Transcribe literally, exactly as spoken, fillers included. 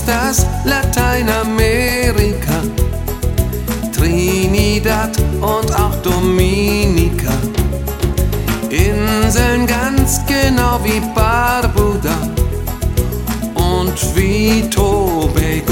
ist das Lateinamerika, Trinidad und auch Dominica. Inseln ganz genau wie Barbuda und wie Tobago.